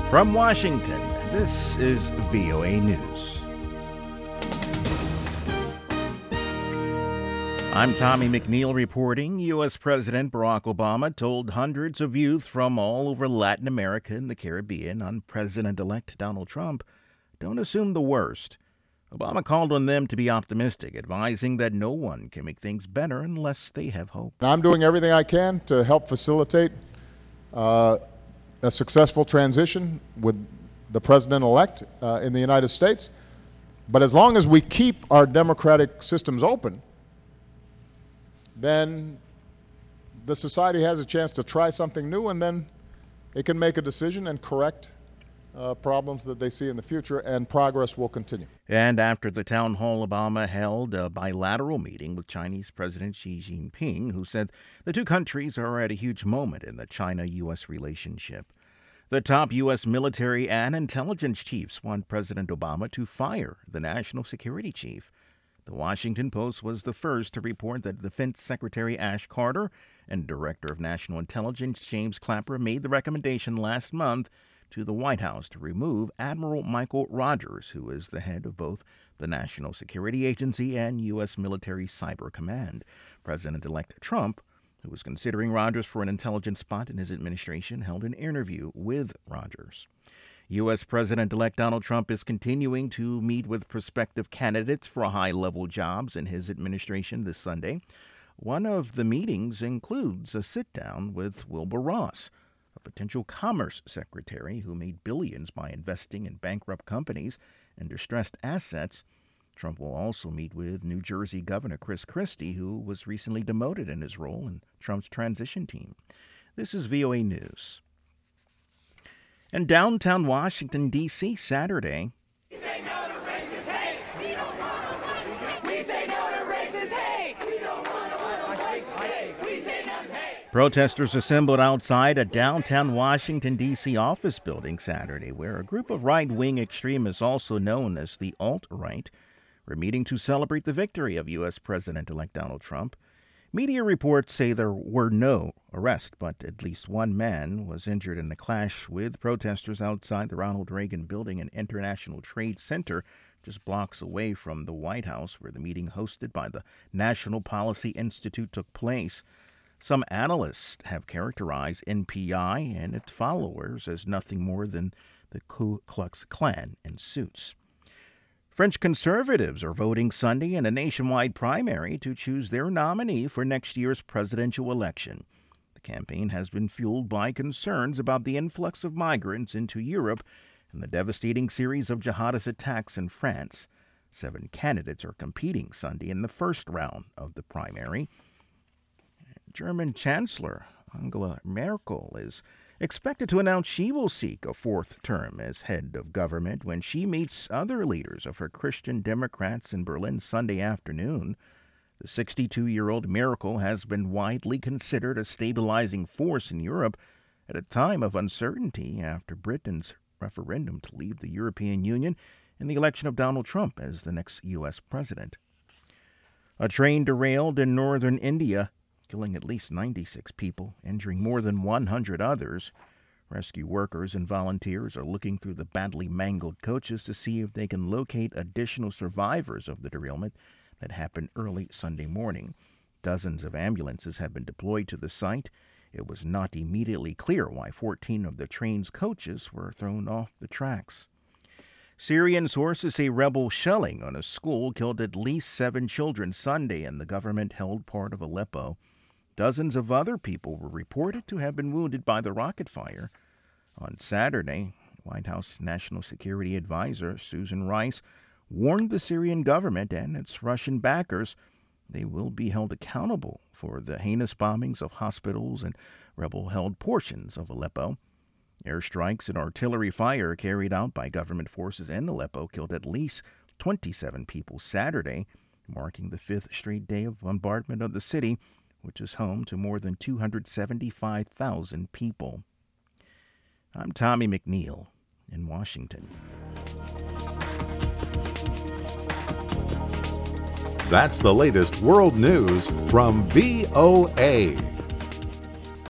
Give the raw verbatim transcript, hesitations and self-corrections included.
From Washington, this is V O A News. I'm Tommy McNeil reporting. U S. President Barack Obama told hundreds of youth from all over Latin America and the Caribbean on President-elect Donald Trump, don't assume the worst. Obama called on them to be optimistic, advising that no one can make things better unless they have hope. I'm doing everything I can to help facilitate uh, a successful transition with the president-elect uh, in the United States. But as long as we keep our democratic systems open, then the society has a chance to try something new, and then it can make a decision and correct uh, problems that they see in the future, and progress will continue. And after the town hall, Obama held a bilateral meeting with Chinese President Xi Jinping, who said the two countries are at a huge moment in the China-U S relationship. The top U S military and intelligence chiefs want President Obama to fire the national security chief. The Washington Post was the first to report that Defense Secretary Ash Carter and Director of National Intelligence James Clapper made the recommendation last month to the White House to remove Admiral Michael Rogers, who is the head of both the National Security Agency and U S. Military Cyber Command. President-elect Trump, who was considering Rogers for an intelligence spot in his administration, held an interview with Rogers. U S. President-elect Donald Trump is continuing to meet with prospective candidates for high-level jobs in his administration this Sunday. One of the meetings includes a sit-down with Wilbur Ross, a potential commerce secretary who made billions by investing in bankrupt companies and distressed assets. Trump will also meet with New Jersey Governor Chris Christie, who was recently demoted in his role in Trump's transition team. This is V O A News. In downtown Washington, D C Saturday, We say no to racist hate. We don't want to We say no to racist hate. We don't want to hate. We say no to hate. protesters assembled outside a downtown Washington, D C office building Saturday, where a group of right-wing extremists, also known as the alt-right, were meeting to celebrate the victory of U S. President-elect Donald Trump. Media reports say there were no arrests, but at least one man was injured in a clash with protesters outside the Ronald Reagan Building and International Trade Center, just blocks away from the White House, where the meeting hosted by the National Policy Institute took place. Some analysts have characterized N P I and its followers as nothing more than the Ku Klux Klan in suits. French conservatives are voting Sunday in a nationwide primary to choose their nominee for next year's presidential election. The campaign has been fueled by concerns about the influx of migrants into Europe and the devastating series of jihadist attacks in France. Seven candidates are competing Sunday in the first round of the primary. German Chancellor Angela Merkel is expected to announce she will seek a fourth term as head of government when she meets other leaders of her Christian Democrats in Berlin Sunday afternoon. The sixty-two-year-old Merkel has been widely considered a stabilizing force in Europe at a time of uncertainty after Britain's referendum to leave the European Union and the election of Donald Trump as the next U S president. A train derailed in northern India, killing at least ninety-six people, injuring more than one hundred others. Rescue workers and volunteers are looking through the badly mangled coaches to see if they can locate additional survivors of the derailment that happened early Sunday morning. Dozens of ambulances have been deployed to the site. It was not immediately clear why fourteen of the train's coaches were thrown off the tracks. Syrian sources say rebel shelling on a school killed at least seven children Sunday in the government-held part of Aleppo. Dozens of other people were reported to have been wounded by the rocket fire. On Saturday, White House National Security Advisor Susan Rice warned the Syrian government and its Russian backers they will be held accountable for the heinous bombings of hospitals and rebel-held portions of Aleppo. Airstrikes and artillery fire carried out by government forces in Aleppo killed at least twenty-seven people Saturday, marking the fifth straight day of bombardment of the city, which is home to more than two hundred seventy-five thousand people. I'm Tommy McNeil in Washington. That's the latest world news from V O A.